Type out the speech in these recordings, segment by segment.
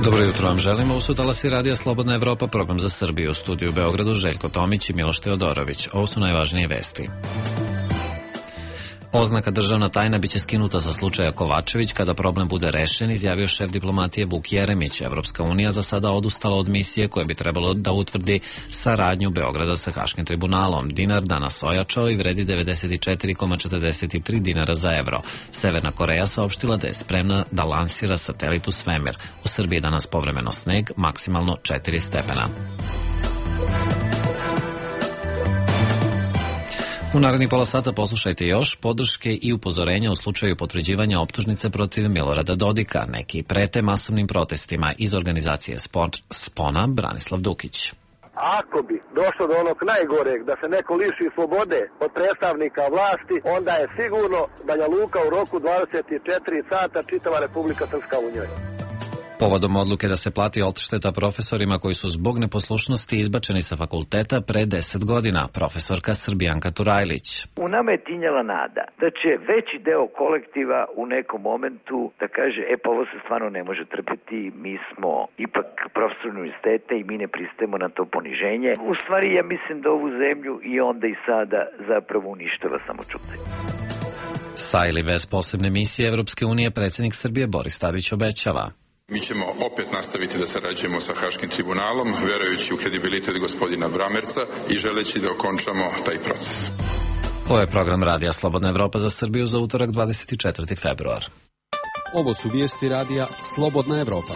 Dobro jutro vam želimo. U su talasi radija Slobodna Evropa, program za Srbiju. U studiju u Beogradu Željko Tomić i Miloš Teodorović. Ovo su najvažnije vesti. Oznaka državna tajna biće skinuta sa slučaja Kovačević kada problem bude rešen, izjavio šef diplomatije Vuk Jeremić. Evropska unija za sada odustala od misije koja bi trebalo da utvrdi saradnju Beograda sa Haškim tribunalom. Dinar danas ojačao i vredi 94,43 dinara za evro. Severna Koreja saopštila da je spremna da lansira satelit u svemir. U Srbiji danas povremeno sneg, maksimalno 4 stepena. U narednih pola sata poslušajte još podrške i upozorenja u slučaju potvrđivanja optužnice protiv Milorada Dodika. Neki prete masovnim protestima. Iz organizacije Spona Branislav Dukić. Ako bi došlo do onog najgoreg da se neko liši slobode od predstavnika vlasti, onda je sigurno Banja Luka u roku 24 sata čitava Republika Srpska u njoj. Povodom odluke da se plati odšteta profesorima koji su zbog neposlušnosti izbačeni sa fakulteta pre 10 godina, profesorka Srbijanka Turajlić. U nama je tinjala nada da će veći deo kolektiva u nekom momentu da kaže, pa ovo se stvarno ne može trpeti, mi smo ipak profesori univerziteta i mi ne pristajemo na to poniženje. U stvari ja mislim da ovu zemlju i onda i sada zapravo uništava samočutaj. Sa ili bez posebne misije Evropske unije predsjednik Srbije Boris Tadić obećava. Mi ćemo opet nastaviti da sarađujemo sa Haškim tribunalom, verujući u kredibilitet gospodina Bramerca i želeći da okončamo taj proces. Ovo je program radija Slobodna Evropa za Srbiju za utorak 24. februar. Ovo su vijesti radija Slobodna Evropa.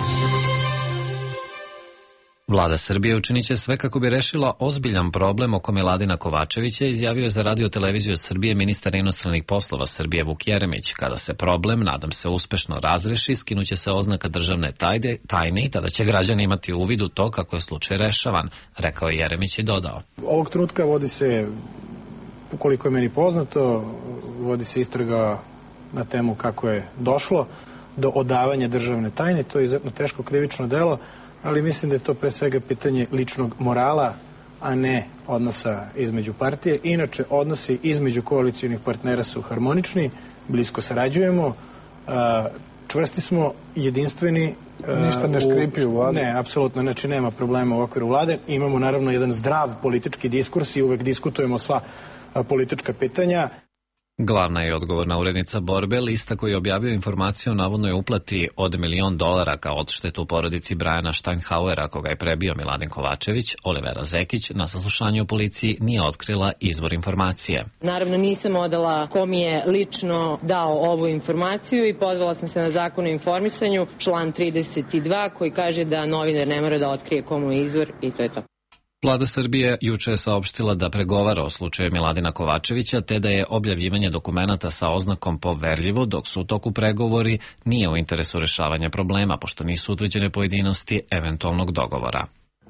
Vlada Srbije učinit će sve kako bi rešila ozbiljan problem oko Miladina Kovačevića, izjavio je za Radio televiziju Srbije ministar inostranih poslova Srbije Vuk Jeremić. Kada se problem, nadam se, uspešno razreši, skinuće se oznaka državne tajne i tada će građani imati uvid u to kako je slučaj rešavan, rekao je Jeremić i dodao. Ovog trenutka vodi se, koliko je meni poznato, vodi se istraga na temu kako je došlo do odavanja državne tajne. To je izuzetno teško krivično delo, ali mislim da je to pre svega pitanje ličnog morala, a ne odnosa između partije. Inače, odnosi između koalicijnih partnera su harmonični, blisko sarađujemo, čvrsti smo, jedinstveni. Ništa ne škripi u vladi? Ne, apsolutno, znači nema problema u okviru vlade. Imamo naravno jedan zdrav politički diskurs i uvek diskutujemo sva politička pitanja. Glavna je odgovorna urednica Borbe, lista koji je objavio informaciju o navodnoj uplati od $1 milion kao odštetu porodici Brajana Steinhauera, koga je prebio Miladin Kovačević. Olivera Zekić na saslušanju u policiji nije otkrila izvor informacije. Naravno nisam odala ko mi je lično dao ovu informaciju i pozvala sam se na Zakon o informisanju, član 32, koji kaže da novinar ne mora da otkrije komu je izvor i to je to. Vlada Srbije juče je saopštila da pregovara o slučaju Miladina Kovačevića, te da je objavljivanje dokumenata sa oznakom poverljivo, dok su u toku pregovori nije u interesu rešavanja problema, pošto nisu utvrđene pojedinosti eventualnog dogovora.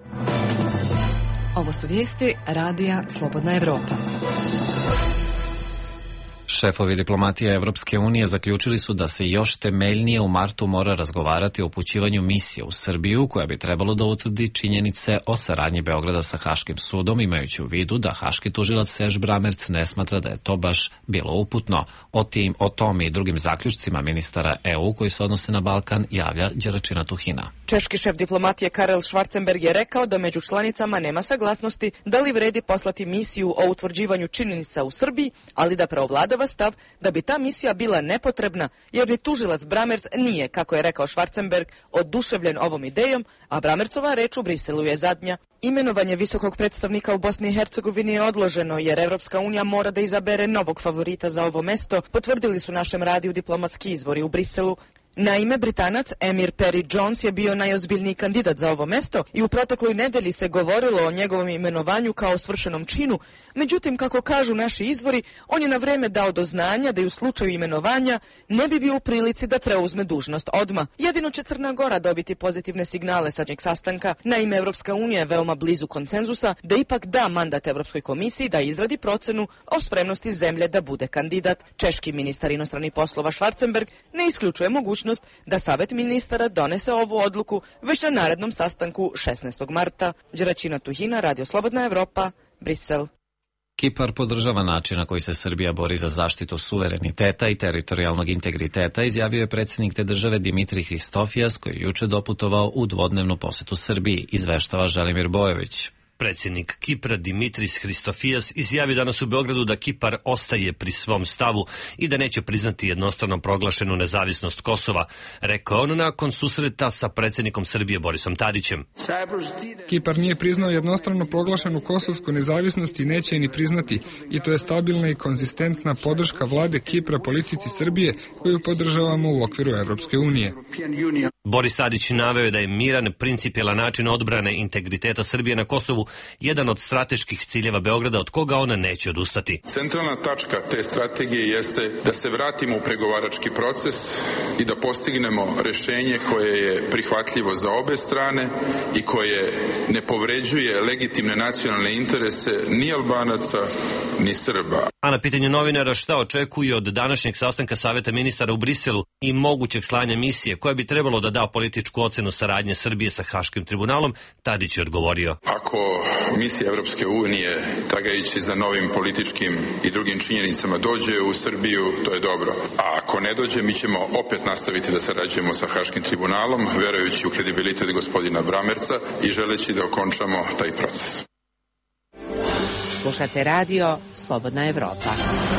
Ovo su vijesti radija Slobodna Evropa. Šefovi diplomatije Evropske unije zaključili su da se još temeljnije u martu mora razgovarati o upućivanju misije u Srbiju, koja bi trebalo da utvrdi činjenice o saradnji Beograda sa Haškim sudom, imajući u vidu da haški tužilac Serž Bramerc ne smatra da je to baš bilo uputno. O tom i drugim zaključcima ministara EU koji se odnose na Balkan javlja Đeračina Tuhina. Češki šef diplomatije Karel Schwarzenberg je rekao da među članicama nema saglasnosti da li vredi poslati misiju o utvrđivanju činjenica u Srbiji, ali da preovladava stav da bi ta misija bila nepotrebna, jer ni tužilac Bramerc nije, kako je rekao Schwarzenberg, oduševljen ovom idejom, a Bramercova reč u Briselu je zadnja. Imenovanje visokog predstavnika u Bosni i Hercegovini je odloženo, jer Evropska unija mora da izabere novog favorita za ovo mesto, potvrdili su našem radiju diplomatski izvori u Briselu. Naime, Britanac Emir Perry Jones je bio najozbiljniji kandidat za ovo mesto i u protekloj nedelji se govorilo o njegovom imenovanju kao svršenom činu. Međutim, kako kažu naši izvori, on je na vreme dao do znanja da i u slučaju imenovanja ne bi bio u prilici da preuzme dužnost odmah. Jedino će Crna Gora dobiti pozitivne signale sa njeg sastanka. Naime, Evropska unija je veoma blizu konsenzusa da ipak da mandat Evropskoj komisiji da izradi procenu o spremnosti zemlje da bude kandidat. Češki ministar inostranih poslova Schwarzenberg ne isključuje mogućnost da Savet ministara donese ovu odluku već na narednom sastanku 16. marta. Đeračina Tuhina, Radio Slobodna Evropa, Brisel. Kipar podržava način na koji se Srbija bori za zaštitu suvereniteta i teritorijalnog integriteta, izjavio je predsjednik te države Dimitrij Hristofijas, koji je juče doputovao u dvodnevnu posetu Srbiji, izveštava Želimir Bojović. Predsjednik Kipra Dimitris Hristofijas izjavio danas u Beogradu da Kipar ostaje pri svom stavu i da neće priznati jednostrano proglašenu nezavisnost Kosova, rekao on nakon susreta sa predsjednikom Srbije Borisom Tadićem. Kipar nije priznao jednostrano proglašenu kosovsku nezavisnost i neće je ni priznati, i to je stabilna i konzistentna podrška vlade Kipra politici Srbije koju podržavamo u okviru Evropske unije. Boris Tadić naveo je da je miran, principijelan način odbrane integriteta Srbije na Kosovu jedan od strateških ciljeva Beograda od koga ona neće odustati. Centralna tačka te strategije jeste da se vratimo u pregovarački proces i da postignemo rešenje koje je prihvatljivo za obe strane i koje ne povređuje legitimne nacionalne interese ni Albanaca ni Srba. A na pitanje novinara šta očekuju od današnjeg sastanka Saveta ministara u Briselu i mogućeg slanja misije koja bi trebalo da da političku ocenu saradnje Srbije sa Haškim tribunalom, Tadić je odgovorio. Ako misija Evropske unije, tragajući za novim političkim i drugim činjenicama, dođe u Srbiju, to je dobro. A ako ne dođe, mi ćemo opet nastaviti da sarađujemo sa Haškim tribunalom, verujući u kredibilitet gospodina Bramerca i želeći da okončamo taj proces. Slušate radio Slobodna Evropa.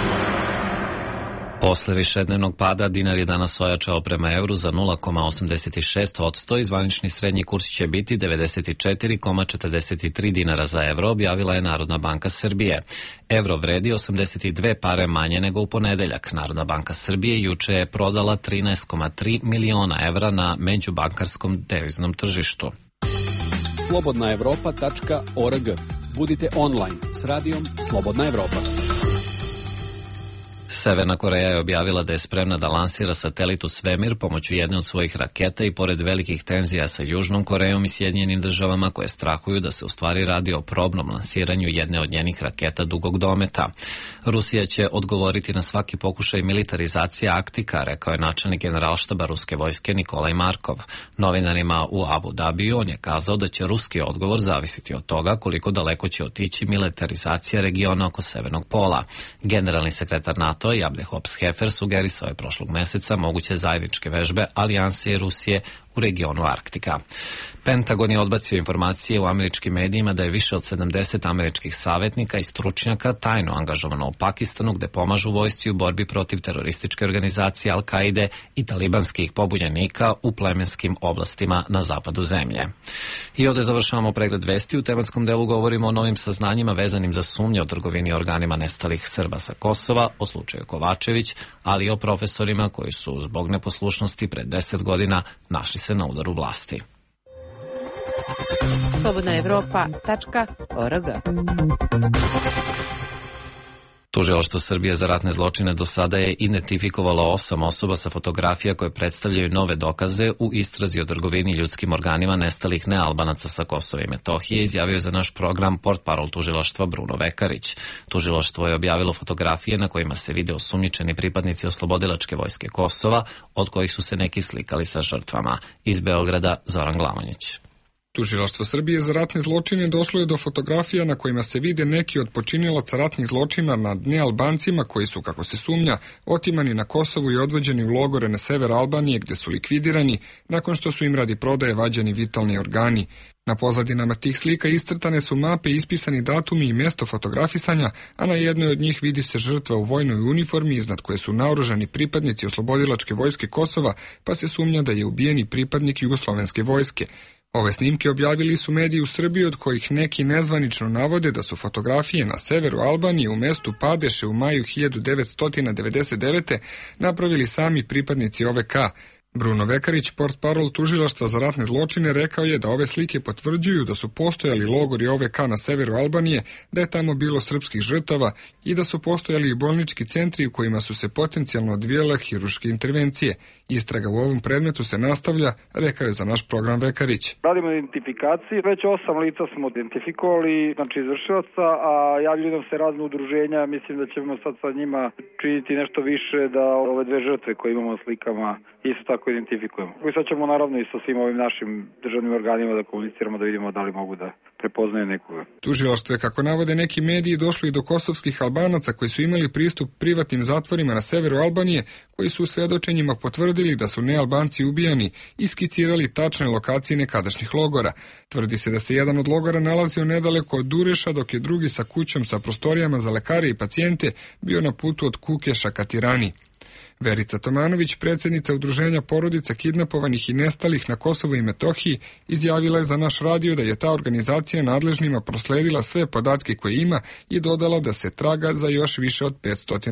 Posle višednevnog pada dinar je danas ojačao prema evru za 0,86% i zvanični srednji kurs će biti 94,43 dinara za evro, objavila je Narodna banka Srbije. Evro vredi 82 pare manje nego u ponedeljak. Narodna banka Srbije juče je prodala 13,3 miliona evra na međubankarskom deviznom tržištu. slobodnaevropa.org. Budite online s radijom Slobodna Evropa. Severna Koreja je objavila da je spremna da lansira satelit u svemir pomoću jedne od svojih raketa i pored velikih tenzija sa Južnom Korejom i Sjedinjenim državama koje strahuju da se u stvari radi o probnom lansiranju jedne od njenih raketa dugog dometa. Rusija će odgovoriti na svaki pokušaj militarizacije Arktika, rekao je načelnik generalštaba ruske vojske Nikolaj Markov. Novinarima u Abu Dabiju on je kazao da će ruski odgovor zavisiti od toga koliko daleko će otići militarizacija regiona oko Severnog pola. Generalni sekretar NATO Jable Hobbs-Hefer sugerisao je prošlog meseca moguće zajedničke vežbe Alijanse i Rusije u regionu Arktika. Pentagon je odbacio informacije u američkim medijima da je više od 70 američkih savjetnika i stručnjaka tajno angažovano u Pakistanu gde pomažu vojsci u borbi protiv terorističke organizacije Al-Kaide i talibanskih pobunjenika u plemenskim oblastima na zapadu zemlje. I ovdje završavamo pregled vesti. U tematskom delu govorimo o novim saznanjima vezanim za sumnje o trgovini organima nestalih Srba sa Kosova, o slučaju Kovačević, ali i o profesorima koji su zbog neposlušnosti pred 10 godina našli se na udaru vlasti. slobodnaevropa.org. Tužilaštvo Srbije za ratne zločine do sada je identifikovalo 8 osoba sa fotografija koje predstavljaju nove dokaze u istrazi o trgovini ljudskim organima nestalih nealbanaca sa Kosova i Metohije, izjavio za naš program portparol tužilaštva Bruno Vekarić. Tužilaštvo je objavilo fotografije na kojima se vide osumnjičeni pripadnici oslobodilačke vojske Kosova, od kojih su se neki slikali sa žrtvama. Iz Beograda Zoran Glamonjić. Tužilaštvo Srbije za ratne zločine došlo je do fotografija na kojima se vide neki od počinilaca ratnih zločina nad nealbancima koji su, kako se sumnja, otimani na Kosovu i odvođeni u logore na sever Albanije gde su likvidirani nakon što su im radi prodaje vađeni vitalni organi. Na pozadinama tih slika iscrtane su mape, ispisani datumi i mesto fotografisanja, a na jednoj od njih vidi se žrtva u vojnoj uniformi iznad koje su naoružani pripadnici oslobodilačke vojske Kosova, pa se sumnja da je ubijeni pripadnik jugoslovenske vojske. Ove snimke objavili su mediji u Srbiji, od kojih neki nezvanično navode da su fotografije na severu Albanije u mestu Padeše u maju 1999. napravili sami pripadnici OVK. Bruno Vekarić, portparol tužilaštva za ratne zločine, rekao je da ove slike potvrđuju da su postojali logori OVK na severu Albanije, da je tamo bilo srpskih žrtava i da su postojali i bolnički centri u kojima su se potencijalno odvijale hirurške intervencije. Istraga u ovom predmetu se nastavlja, rekao je za naš program Vekarić. Radimo identifikaciji, već 8 lica smo identifikovali, znači izvršilaca, a javljaju nam se razne udruženja, mislim da ćemo sad sa njima činiti nešto više da ove dve žrtve koje imamo slikama isto tako tako identifikujemo. I sad ćemo naravno i sa svim ovim našim državnim organima da komuniciramo, da vidimo da li mogu da prepoznaju nekoga. Tužilaštvo je, kako navode neki mediji, došlo i do kosovskih Albanaca koji su imali pristup privatnim zatvorima na severu Albanije, koji su u svedočenjima potvrdili da su nealbanci ubijani i skicirali tačne lokacije nekadašnjih logora. Tvrdi se da se jedan od logora nalazio nedaleko od Dureša, dok je drugi sa kućom sa prostorijama za lekare i pacijente bio na putu od Kukeša ka Tirani. Verica Tomanović, predsjednica Udruženja porodica kidnapovanih i nestalih na Kosovu i Metohiji, izjavila je za naš radio da je ta organizacija nadležnima prosledila sve podatke koje ima i dodala da se traga za još više od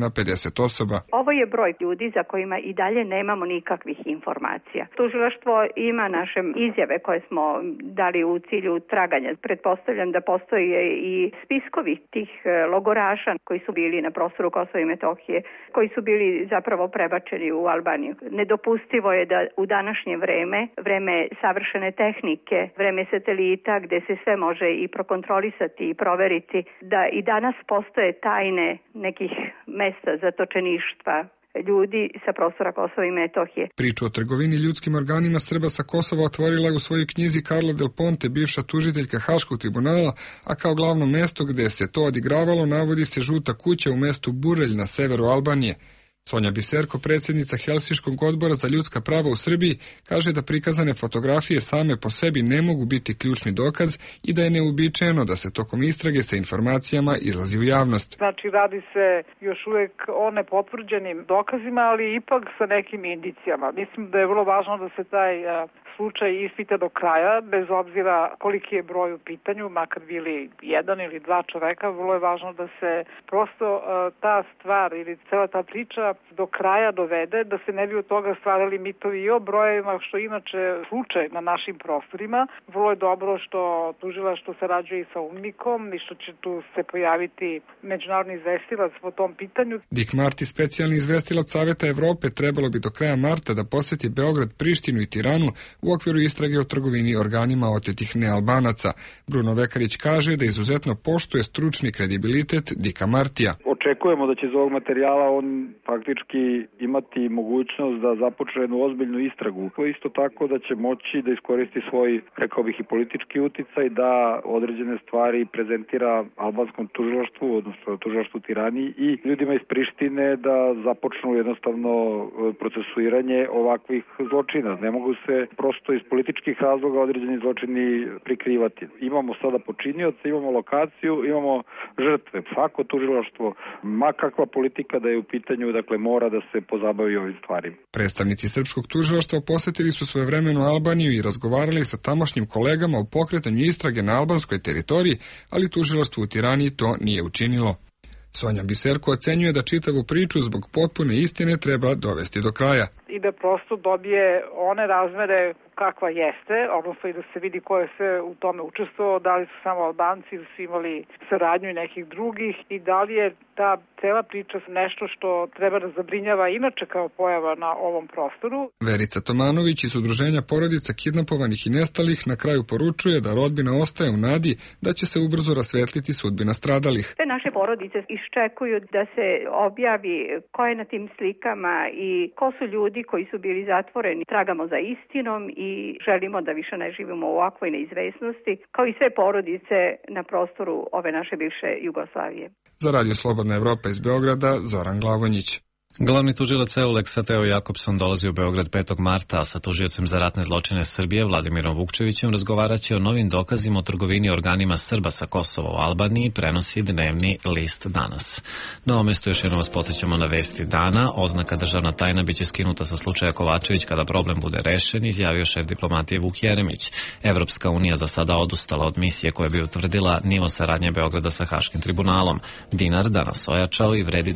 550 osoba. Ovo je broj ljudi za kojima i dalje nemamo nikakvih informacija. Tužilaštvo ima naše izjave koje smo dali u cilju traganja. Pretpostavljam da postoje i spiskovi tih logoraša koji su bili na prostoru Kosova i Metohije, koji su bili zapravo prebačeni u Albaniju. Nedopustivo je da u današnje vreme savršene tehnike, vreme satelita gde se sve može i prokontrolisati i proveriti, da i danas postoje tajne nekih mesta zatočeništva ljudi sa prostora Kosova i Metohije. Priču o trgovini ljudskim organima Srba sa Kosova otvorila je u svojoj knjizi Karla Del Ponte, bivša tužiteljka Haškog tribunala, a kao glavno mesto gde se to odigravalo navodi se Žuta kuća u mestu Burelj na severu Albanije. Sonja Biserko, predsjednica Helsinškog odbora za ljudska prava u Srbiji, kaže da prikazane fotografije same po sebi ne mogu biti ključni dokaz i da je neuobičajeno da se tokom istrage sa informacijama izlazi u javnost. Znači, radi se još uvijek o nepotvrđenim dokazima, ali ipak sa nekim indicijama. Mislim da je vrlo važno da se taj slučaj ispita do kraja, bez obzira koliki je broj u pitanju, makar bili jedan ili dva čoveka, vrlo je važno da se prosto ta stvar ili cela ta priča do kraja dovede, da se ne bi od toga stvarali mitovi i o brojevima, što inače slučaj na našim prostorima. Vrlo je dobro što tužilaštvo sarađuje i sa UNMIK-om i što će tu se pojaviti međunarodni izvestilac po tom pitanju. Dick Marty, specijalni izvestilac Saveta Evrope, trebalo bi do kraja marta da poseti Beograd, Prištinu i Tiranu u okviru istrage o trgovini organima otetih nealbanaca. Bruno Vekarić kaže da izuzetno poštuje stručni kredibilitet Dicka Martija. Očekujemo da će iz ovog materijala on faktički imati mogućnost da započne jednu ozbiljnu istragu. Isto tako da će moći da iskoristi svoj, rekao bih, i politički uticaj, da određene stvari prezentira albanskom tužilaštvu, odnosno tužilaštvu Tirani i ljudima iz Prištine da započnu jednostavno procesuiranje ovakvih zločina. Ne mogu se prosto iz političkih razloga određeni zločini prikrivati. Imamo sada počinioce, imamo lokaciju, imamo žrtve. Svako tužilaštvo, ma kakva politika da je u pitanju, dakle mora da se pozabavi ovim stvarima. Predstavnici srpskog tužilaštva posetili su svojevremeno Albaniju i razgovarali sa tamošnjim kolegama o pokretanju istrage na albanskoj teritoriji, ali tužilaštvo u Tirani to nije učinilo. Sonja Biserko ocenjuje da čitavu priču zbog potpune istine treba dovesti do kraja. I da prosto dobije one razmere kakva jeste, odnosno i da se vidi ko je sve u tome učestvovao, da li su samo Albanci ili su imali saradnju i nekih drugih i da li je ta cela priča nešto što treba da zabrinjava inače kao pojava na ovom prostoru. Verica Tomanović iz Udruženja porodica kidnapovanih i nestalih na kraju poručuje da rodbina ostaje u nadi da će se ubrzo rasvetliti sudbina stradalih. Sve naše porodice iščekuju da se objavi ko je na tim slikama i ko su ljudi koji su bili zatvoreni. Tragamo za istinom i želimo da više ne živimo u ovakvoj neizvesnosti, kao i sve porodice na prostoru ove naše bivše Jugoslavije. Za Radio Slobodna Evropa iz Beograda, Zoran Glavonjić. Glavni tužilac EULEX-a Teo Jakobson dolazi u Beograd 5. marta, a sa tužiocem za ratne zločine Srbije Vladimirom Vukčevićem razgovaraće o novim dokazima o trgovini organima Srba sa Kosova u Albaniji, prenosi dnevni list Danas. Na ovom mestu još jednom vas podsjećamo na vesti dana. Oznaka državna tajna biće skinuta sa slučaja Kovačević kada problem bude rešen, izjavio šef diplomatije Vuk Jeremić. Evropska unija za sada odustala od misije koja bi utvrdila nivo saradnje Beograda sa Haškim tribunalom. Dinar danas ojačao i vredi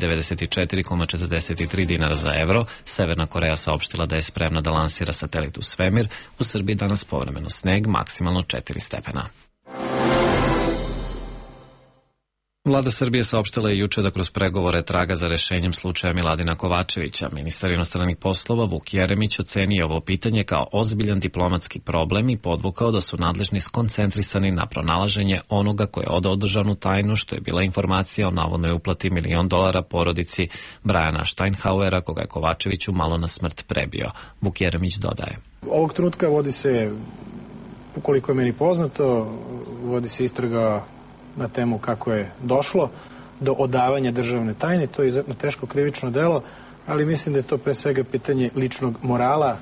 94,43 dinara za evro. Severna Koreja saopštila da je spremna da lansira satelit u svemir. U Srbiji danas povremeno sneg, maksimalno 4 stepena. Vlada Srbije saopštila je juče da kroz pregovore traga za rešenjem slučaja Miladina Kovačevića. Ministar inostranih poslova Vuk Jeremić ocenio ovo pitanje kao ozbiljan diplomatski problem i podvukao da su nadležni skoncentrisani na pronalaženje onoga koje je odao državnu tajnu, što je bila informacija o navodnoj uplati $1 milion porodici Brajana Steinhauera, koga je Kovačeviću malo na smrt prebio. Vuk Jeremić dodaje. Ovog trenutka vodi se, ukoliko je meni poznato, vodi se istraga na temu kako je došlo do odavanja državne tajne. To je izuzetno teško krivično delo, ali mislim da je to pre svega pitanje ličnog morala.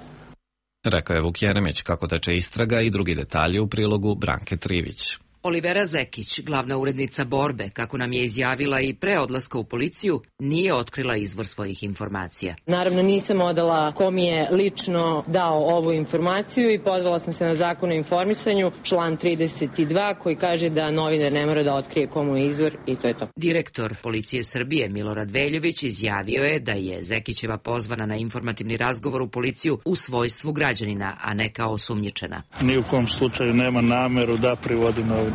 Rekao je Vuk Jeremić. Kako teče istraga i drugi detalji u prilogu Branke Trivić. Olivera Zekić, glavna urednica Borbe, kako nam je izjavila i pre odlaska u policiju, nije otkrila izvor svojih informacija. Naravno nisam odala ko mi je lično dao ovu informaciju i pozvala sam se na Zakon o informisanju, član 32, koji kaže da novinar ne mora da otkrije komu je izvor i to je to. Direktor Policije Srbije Milorad Veljović izjavio je da je Zekićeva pozvana na informativni razgovor u policiju u svojstvu građanina, a ne kao osumnjičena. Ni u kom slučaju nema nameru da privodi novinar.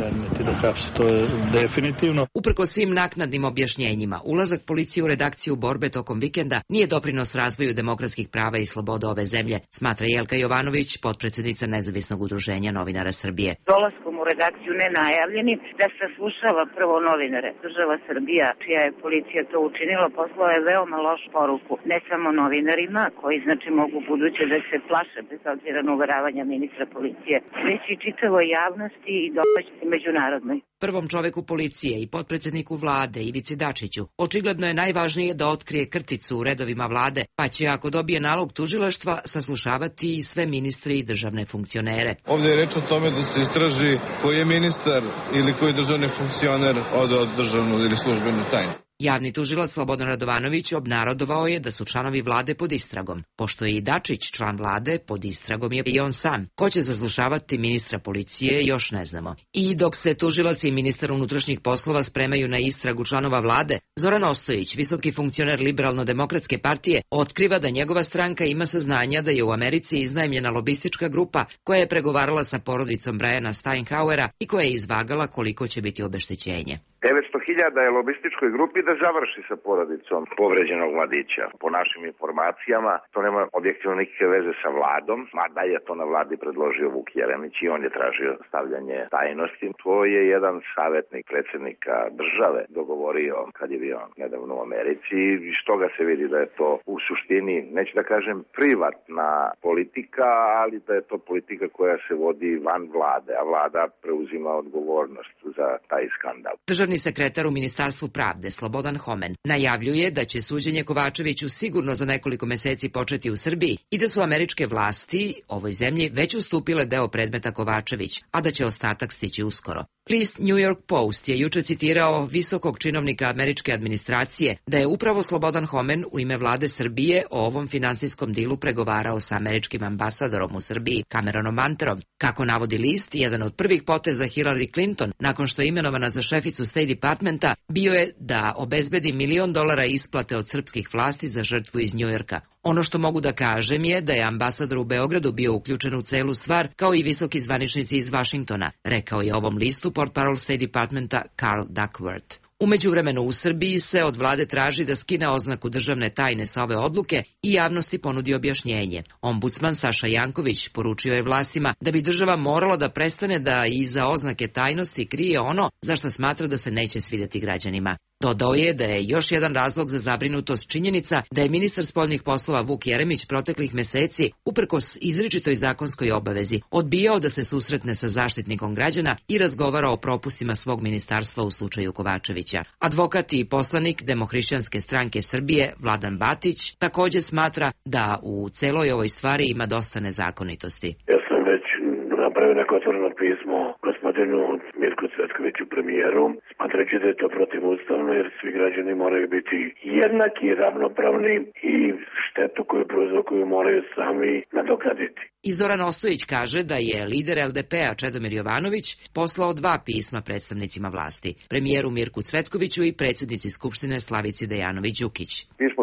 To je definitivno. Uprkos svim naknadnim objašnjenjima, ulazak policije u redakciju Borbe tokom vikenda nije doprinos razvoju demokratskih prava i sloboda ove zemlje, smatra Jelka Jovanović, potpredsednica Nezavisnog udruženja novinara Srbije. Dolaskom u redakciju nenajavljenim da saslušava prvo novinare. Država Srbija, čija je policija to učinila, poslala je veoma lošu poruku ne samo novinarima, koji znači mogu buduće da se plaše bez obzira na uveravanja ministra policije, već i čitavoj javnosti i domaćoj međunarodnoj. Prvom čoveku policije i potpredsedniku vlade Ivici Dačiću očigledno je najvažnije da otkrije krticu u redovima vlade, pa će, ako dobije nalog tužilaštva, saslušavati i sve ministre i državne funkcionere. Ovdje je reč o tome da se istraži koji je ministar ili koji državni funkcioner odao državnu ili službenu tajnu. Javni tužilac Slobodan Radovanović obnarodovao je da su članovi vlade pod istragom. Pošto je i Dačić član vlade, pod istragom je i on sam. Ko će zaslušavati ministra policije, još ne znamo. I dok se tužilac i ministar unutrašnjih poslova spremaju na istragu članova vlade, Zoran Ostojić, visoki funkcioner Liberalno-demokratske partije, otkriva da njegova stranka ima saznanja da je u Americi iznajmljena lobistička grupa koja je pregovarala sa porodicom Brajana Steinhauera i koja je izvagala koliko će biti obeštećenje. 900.000 je lobističkoj grupi da završi sa porodicom povređenog mladića. Po našim informacijama, to nema objektivno nikakve veze sa vladom, mada je to na vladi predložio Vuk Jeremić i on je tražio stavljanje tajnosti. To je jedan savjetnik predsjednika države dogovorio kad je bio nedavno u Americi i što ga se vidi da je to u suštini, neću da kažem privatna politika, ali da je to politika koja se vodi van vlade, a vlada preuzima odgovornost za taj skandal. Državni sekretar u Ministarstvu pravde Slobodan Homen najavljuje da će suđenje Kovačeviću sigurno za nekoliko meseci početi u Srbiji i da su američke vlasti ovoj zemlji već ustupile deo predmeta Kovačević, a da će ostatak stići uskoro. List New York Post je juče citirao visokog činovnika američke administracije da je upravo Slobodan Homen u ime vlade Srbije o ovom finansijskom dilu pregovarao sa američkim ambasadorom u Srbiji, Cameronom Manterom. Kako navodi list, jedan od prvih poteza Hillary Clinton, nakon što je imenovana za šeficu State Departmenta, bio je da obezbedi $1 milion isplate od srpskih vlasti za žrtvu iz Njujorka. Ono što mogu da kažem je da je ambasador u Beogradu bio uključen u celu stvar, kao i visoki zvaničnici iz Vašingtona, rekao je ovom listu portparol State Departmenta Carl Duckworth. U međuvremenu u Srbiji se od vlade traži da skine oznaku državne tajne sa ove odluke i javnosti ponudi objašnjenje. Ombudsman Saša Janković poručio je vlastima da bi država morala da prestane da iza oznake tajnosti krije ono za što smatra da se neće svideti građanima. Dodao je da je još jedan razlog za zabrinutost činjenica da je ministar spoljnih poslova Vuk Jeremić proteklih meseci, uprkos izričitoj zakonskoj obavezi, odbijao da se susretne sa zaštitnikom građana i razgovara o propustima svog ministarstva u slučaju Kovačevića. Advokat i poslanik Demohrišćanske stranke Srbije Vladan Batić takođe smatra da u celoj ovoj stvari ima dosta nezakonitosti. Ja sam već napravio neko otvoreno pismo gospodinu Mirku Cvetkoviću, premijeru, smatrajući da je to protivustavno jer svi građani moraju biti jednaki i ravnopravni i štetu koju prouzrokuju moraju sami nadoknaditi. I Zoran Ostojić kaže da je lider LDP-a Čedomir Jovanović poslao 2 pisma predstavnicima vlasti, premijeru Mirku Cvetkoviću i predsjednici Skupštine Slavici Dejanović-Đukić. Pismo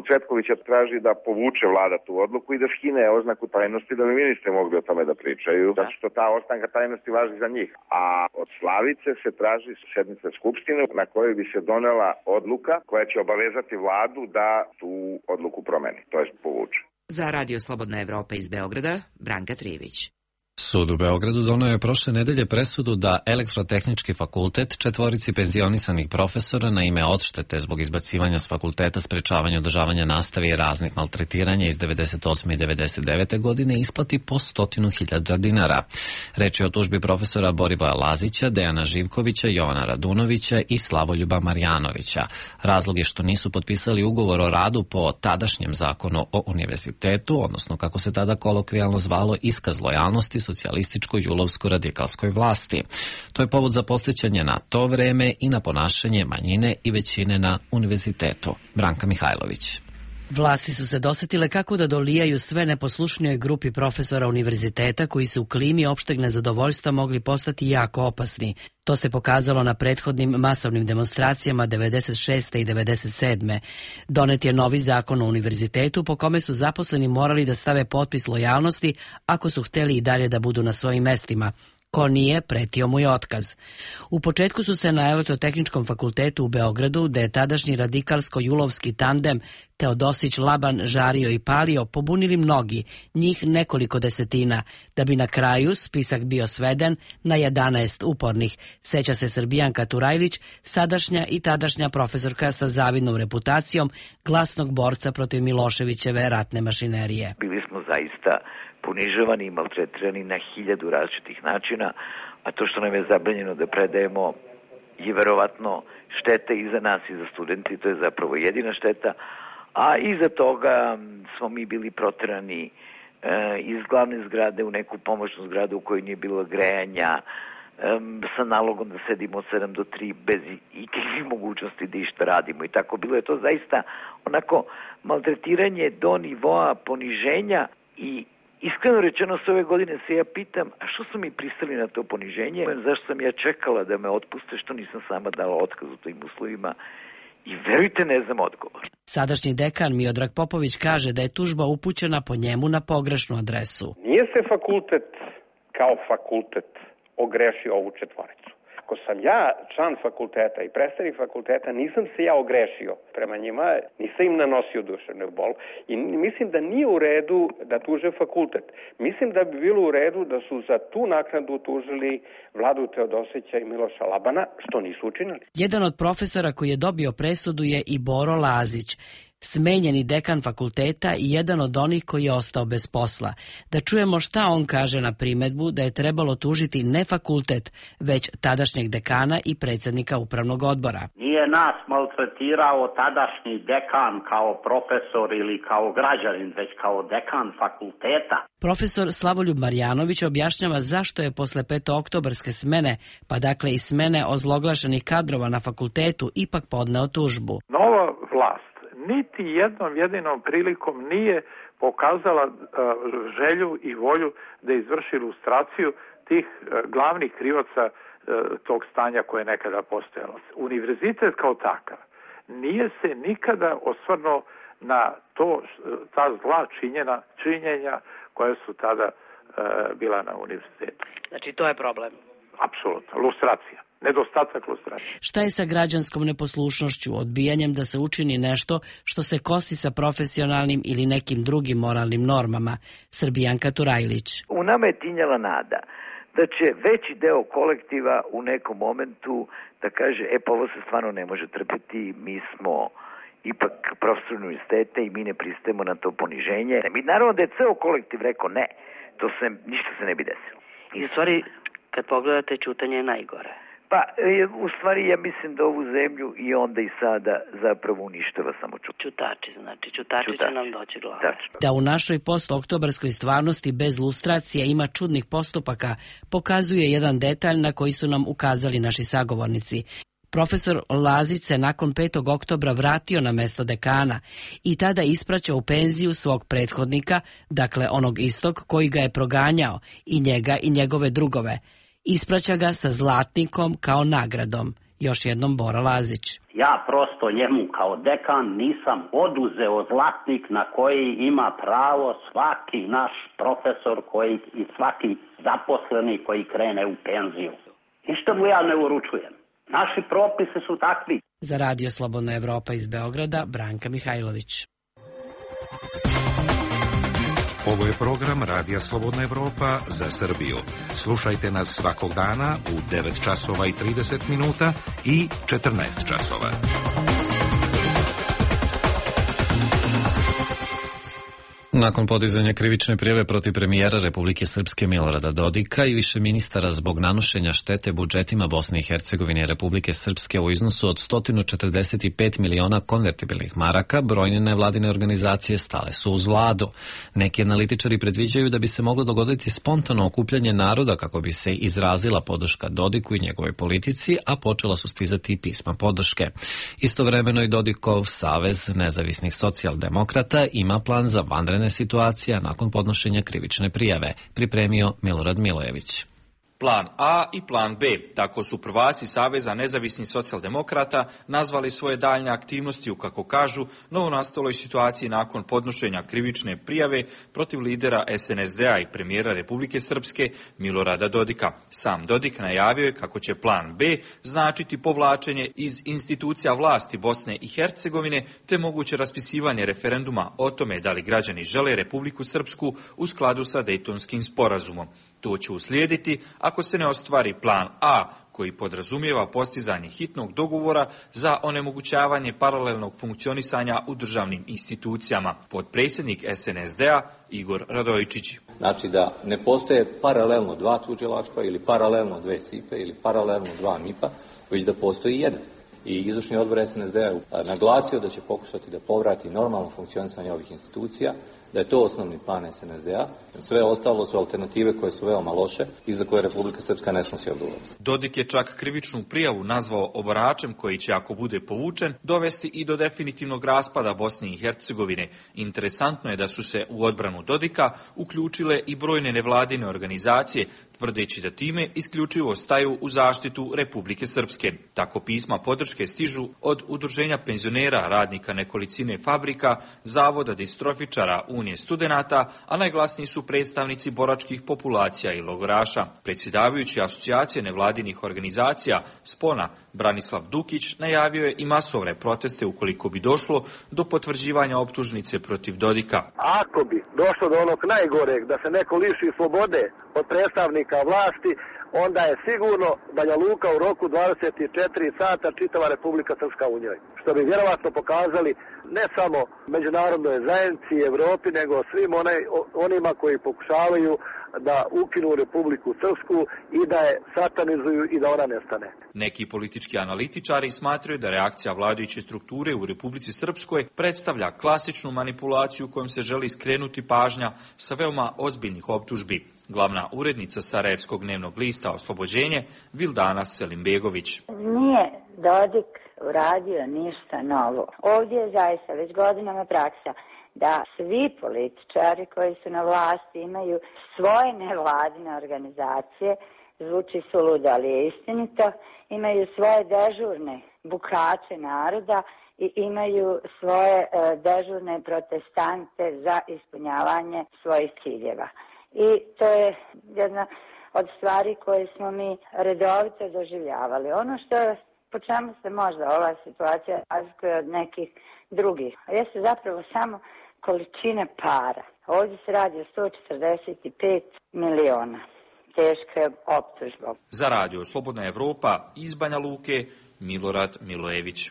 od Cvetkovića traži da povuče vlada tu odluku i da skine oznaku tajnosti da bi ministri mogli o tome da pričaju, zato što ta ostanka tajnosti važi za njih. A od Slavice se traži sednica Skupštine na kojoj bi se donela odluka koja će obavezati vladu da tu odluku promeni, to jest povuče. Za Radio Slobodna Evropa iz Beograda, Branka Trijević. Sud u Beogradu doneo je prošle nedelje presudu da Elektrotehnički fakultet četvorici penzionisanih profesora na ime odštete zbog izbacivanja s fakulteta, sprečavanja održavanja nastave i raznih maltretiranja iz 98. i 99. godine isplati po 100.000 dinara. Reč je o tužbi profesora Borivoja Lazića, Dejana Živkovića, Jovana Radunovića i Slavoljuba Marjanovića. Razlog je što nisu potpisali ugovor o radu po tadašnjem zakonu o univerzitetu, odnosno kako se tada kolokvijalno zvalo iskaz lojalnosti socijalističkoj julovsko-radikalskoj vlasti. To je povod za podsjećanje na to vreme i na ponašanje manjine i većine na univerzitetu. Branka Mihajlović. Vlasti su se dosetile kako da dolijaju sve neposlušnijoj grupi profesora univerziteta koji su u klimi opšteg nezadovoljstva mogli postati jako opasni. To se pokazalo na prethodnim masovnim demonstracijama 96. i 97. Donet je novi zakon o univerzitetu po kome su zaposleni morali da stave potpis lojalnosti ako su hteli i dalje da budu na svojim mestima. Ko nije, pretio mu je otkaz. U početku su se na Elektrotehničkom fakultetu u Beogradu, gde je tadašnji radikalsko-julovski tandem Teodosić Laban žario i palio, pobunili mnogi, njih nekoliko desetina, da bi na kraju spisak bio sveden na 11 upornih, seća se Srbijanka Turajlić, sadašnja i tadašnja profesorka sa zavidnom reputacijom, glasnog borca protiv Miloševićeve ratne mašinerije. Bili smo zaista ponižavani i maltretirani na 1000 različitih načina, a to što nam je zabranjeno da predajemo je verovatno šteta i za nas i za studenti, to je zapravo jedina šteta, a iza toga smo mi bili proterani iz glavne zgrade u neku pomoćnu zgradu u kojoj nije bilo grejanja, sa nalogom da sedimo od 7 do 3 bez ikakvih mogućnosti da išta radimo i tako. Bilo je to zaista onako maltretiranje do nivoa poniženja i iskreno rečeno s ove godine se ja pitam, a što su mi pristali na to poniženje? Zašto sam ja čekala da me otpuste, što nisam sama dala otkaz u tim uslovima? I verujte, ne znam odgovor. Sadašnji dekan Miodrag Popović kaže da je tužba upućena po njemu na pogrešnu adresu. Nije se fakultet kao fakultet ogrešio ovu četvoricu. Ako sam ja član fakulteta i predstavnik fakulteta, nisam se ja ogrešio prema njima, nisam im nanosio duševnu bol i mislim da nije u redu da tuže fakultet. Mislim da bi bilo u redu da su za tu naknadu tužili Vladu Teodosića i Miloša Labana, što nisu učinili. Jedan od profesora koji je dobio presudu je i Boro Lazić, smenjeni dekan fakulteta i jedan od onih koji je ostao bez posla. Da čujemo šta on kaže na primedbu da je trebalo tužiti ne fakultet, već tadašnjeg dekana i predsjednika upravnog odbora. Nije nas maltretirao tadašnji dekan kao profesor ili kao građanin, već kao dekan fakulteta. Profesor Slavoljub Marjanović objašnjava zašto je posle petooktobarske smene, pa dakle i smene ozloglašenih kadrova na fakultetu, ipak podneo tužbu. Nova vlast niti jednom jedinom prilikom nije pokazala želju i volju da izvrši ilustraciju tih glavnih krivaca tog stanja koje je nekada postojalo. Univerzitet kao takav nije se nikada osvrnuo na ta zla činjenja koja su tada bila na univerzitetu. Znači to je problem. Apsolutno, lustracija. Nedostatak lustracije. Šta je sa građanskom neposlušnošću, odbijanjem da se učini nešto što se kosi sa profesionalnim ili nekim drugim moralnim normama? Srbijanka Turajlić. U nama je tinjala nada da će veći deo kolektiva u nekom momentu da kaže, pa ovo se stvarno ne može trpeti, mi smo ipak profesor univerziteta i mi ne pristajemo na to poniženje. Mi naravno da je ceo kolektiv rekao ne, ništa se ne bi desilo. I u stvari, kad pogledate, ćutanje je najgore. Pa, u stvari, ja mislim da ovu zemlju i onda i sada zapravo uništava samo čutači. Znači, čutači će nam doći glave. Da u našoj post-oktobarskoj stvarnosti bez lustracije ima čudnih postupaka, pokazuje jedan detalj na koji su nam ukazali naši sagovornici. Profesor Lazić se nakon 5. oktobra vratio na mesto dekana i tada ispraća u penziju svog prethodnika, dakle onog istog koji ga je proganjao, i njega i njegove drugove. Ispraća ga sa zlatnikom kao nagradom. Još jednom Bora Lazić. Ja prosto njemu kao dekan nisam oduzeo zlatnik na koji ima pravo svaki naš profesor i svaki zaposleni koji krene u penziju. Ništa mu ja ne uručujem. Naši propisi su takvi. Za Radio Slobodna Evropa iz Beograda, Branka Mihajlović. Ovo je program Radija Slobodna Evropa za Srbiju. Slušajte nas svakog dana u 9 časova i 30 minuta i 14 časova. Nakon podizanja krivične prijave protiv premijera Republike Srpske Milorada Dodika i više ministara zbog nanošenja štete budžetima Bosne i Hercegovine i Republike Srpske u iznosu od 145 miliona konvertibilnih maraka, brojne nevladine organizacije stale su uz vladu. Neki analitičari predviđaju da bi se moglo dogoditi spontano okupljanje naroda kako bi se izrazila podrška Dodiku i njegovoj politici, a počela su stizati i pisma podrške. Istovremeno i Dodikov Savez nezavisnih socijaldemokrata ima plan za vanredne situacija nakon podnošenja krivične prijave, pripremio Milorad Milojević. Plan A i plan B, tako su prvaci Saveza nezavisnih socijaldemokrata nazvali svoje daljnje aktivnosti u, kako kažu, novonastaloj situaciji nakon podnošenja krivične prijave protiv lidera SNSD-a i premijera Republike Srpske Milorada Dodika. Sam Dodik najavio je kako će plan B značiti povlačenje iz institucija vlasti Bosne i Hercegovine te moguće raspisivanje referenduma o tome da li građani žele Republiku Srpsku u skladu sa Dejtonskim sporazumom. To će uslijediti ako se ne ostvari plan A, koji podrazumijeva postizanje hitnog dogovora za onemogućavanje paralelnog funkcionisanja u državnim institucijama. Potpredsjednik SNSD-a Igor Radojičić. Znači da ne postoje paralelno dva tužilaštva ili paralelno dve SIP-e ili paralelno dva MIP-a, već da postoji jedan. I izvršni odbor SNSD-a je naglasio da će pokušati da povrati normalno funkcionisanje ovih institucija, da je to osnovni plan SNSD-a. Sve ostalo su alternative koje su veoma loše i za koje Republika Srpska ne snosi odgovornost. Dodik je čak krivičnu prijavu nazvao obaračem koji će, ako bude povučen, dovesti i do definitivnog raspada Bosne i Hercegovine. Interesantno je da su se u odbranu Dodika uključile i brojne nevladine organizacije, tvrdeći da time isključivo staju u zaštitu Republike Srpske. Tako pisma podrške stižu od udruženja penzionera, radnika nekolicine fabrika, zavoda distrofičara, Unije studenata, a najglasniji su predstavnici boračkih populacija i logoraša. Predsjedavajući asocijacije nevladinih organizacija Spona, Branislav Dukić, najavio je i masovne proteste ukoliko bi došlo do potvrđivanja optužnice protiv Dodika. Ako bi došlo do onog najgoreg, da se neko liši slobode od predstavnika vlasti, onda je sigurno Banja Luka u roku 24 sata čitava Republika Srpska u njoj. Što bi vjerovatno pokazali ne samo međunarodnoj zajednici i Evropi, nego svim onima koji pokušavaju da ukinu Republiku Srpsku i da je satanizuju i da ona nestane. Neki politički analitičari smatraju da reakcija vladajuće strukture u Republici Srpskoj predstavlja klasičnu manipulaciju kojom se želi skrenuti pažnja sa veoma ozbiljnih optužbi. Glavna urednica Sarajevskog dnevnog lista Oslobođenje, Vildana Selimbegović. Nije Dodik uradio ništa novo. Ovdje je zaista već godinama praksa da svi političari koji su na vlasti imaju svoje nevladine organizacije, zvuči suludo, ali je istinito, imaju svoje dežurne bukače naroda i imaju svoje dežurne protestante za ispunjavanje svojih ciljeva. I to je jedna od stvari koje smo mi redovito doživljavali. Ono što po čemu se možda ova situacija razlikuje od nekih drugih, jeste zapravo samo količine para. Ovdje se radi o 145 miliona. Teška je optužba. Za Radio Slobodna Evropa iz Banja Luke, Milorad Milojević.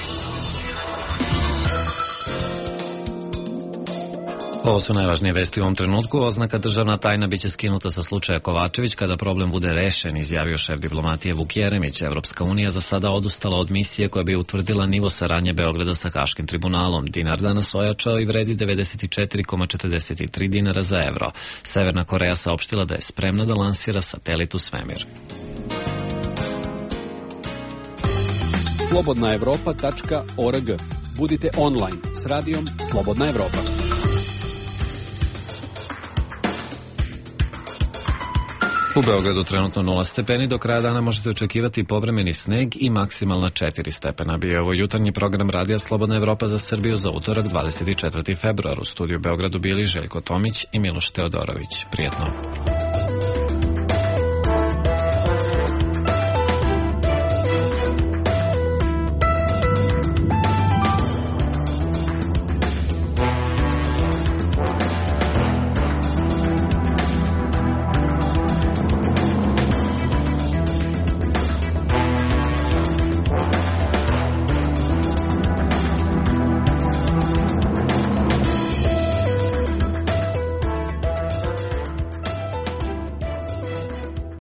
Ovo su najvažnije vesti u ovom trenutku. Oznaka državna tajna biće skinuta sa slučaja Kovačević kada problem bude rešen, izjavio šef diplomatije Vuk Jeremić. Evropska unija za sada odustala od misije koja bi utvrdila nivo saradnje Beograda sa Haškim tribunalom. Dinar danas ojačao i vredi 94,43 dinara za evro. Severna Koreja saopštila da je spremna da lansira satelit u svemir. slobodnaevropa.org. Budite online s radijom Slobodna Evropa. U Beogradu trenutno 0 stepeni, do kraja dana možete očekivati povremeni sneg i maksimalna 4 stepena. Bio je ovo jutarnji program Radija Slobodna Evropa za Srbiju za utorak 24. februar. U studiju Beogradu bili Željko Tomić i Miloš Teodorović. Prijetno.